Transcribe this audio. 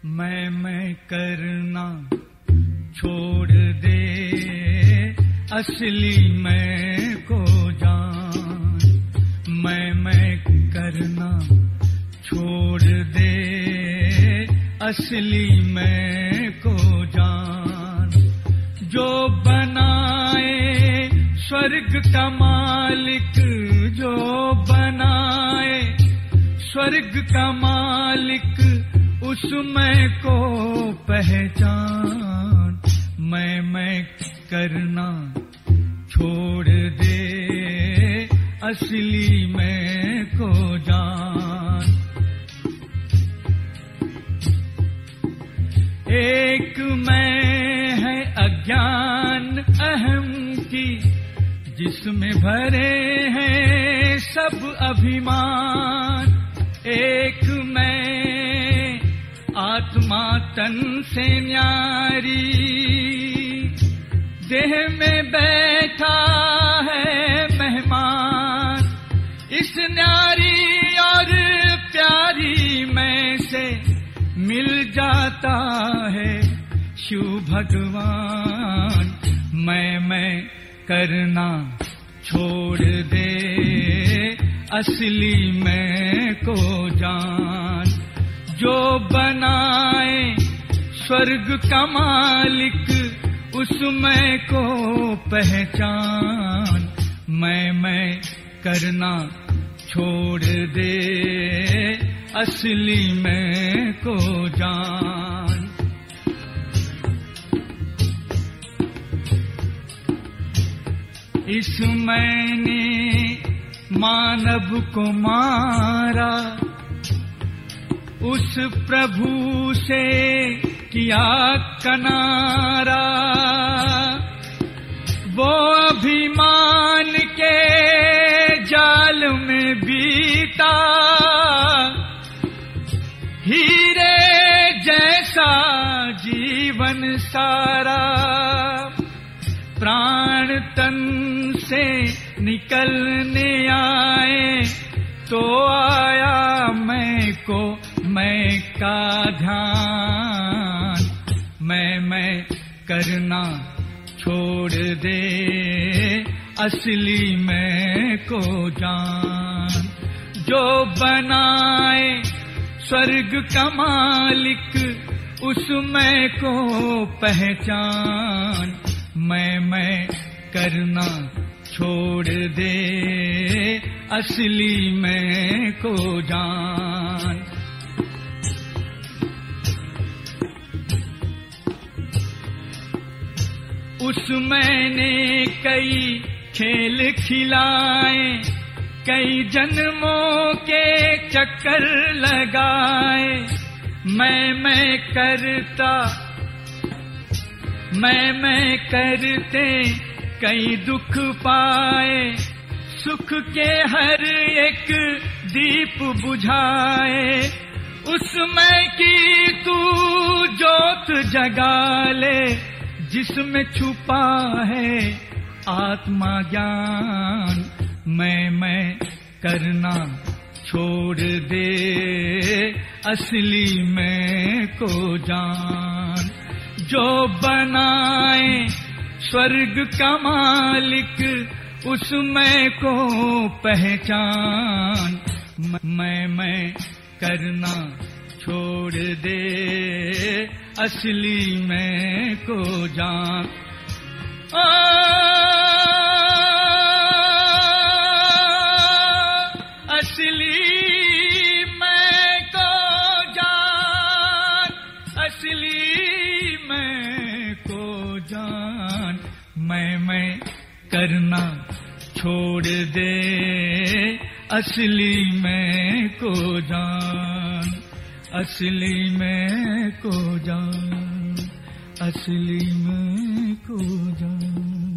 मैं करना छोड़ दे, असली मैं को जान। मैं करना छोड़ दे, असली मैं को जान। जो बनाए स्वर्ग का मालिक, जो बनाए स्वर्ग का मालिक, उस मैं को पहचान। मैं करना छोड़ दे, असली मैं को जान। एक मैं है अज्ञान अहम की, जिसमें भरे हैं सब अभिमान। एक मैं आत्मा तन से न्यारी, देह में बैठा है मेहमान। इस न्यारी और प्यारी में से मिल जाता है शिव भगवान। मैं करना छोड़ दे, असली मैं को जान। जो बनाए स्वर्ग का मालिक, उस मैं को पहचान। मैं करना छोड़ दे, असली मैं को जान। इस मैंने मानव को मारा, उस प्रभु से किया कनारा। वो अभिमान के जाल में बीता, हीरे जैसा जीवन सारा। प्राण तन से निकलने आए, तो आया मैं को मैं का ध्यान। मैं करना छोड़ दे, असली मैं को जान। जो बनाए स्वर्ग का मालिक, उस मैं को पहचान। मैं करना छोड़ दे, असली मैं को जान। उस मैंने कई खेल खिलाए, कई जन्मों के चक्कर लगाए। मैं करता, मैं करते कई दुख पाए। सुख के हर एक दीप बुझाए, उस मैं की तू जोत जगा ले, जिसमें छुपा है आत्मा ज्ञान। मैं करना छोड़ दे, असली मैं को जान। जो बनाए स्वर्ग का मालिक, उस मैं को पहचान। मैं करना छोड़ दे, असली मैं को जान। असली मैं को जान, असली मैं को जान। मैं करना छोड़ दे, असली मैं को जान। असली मैं को जान, असली मैं को जान।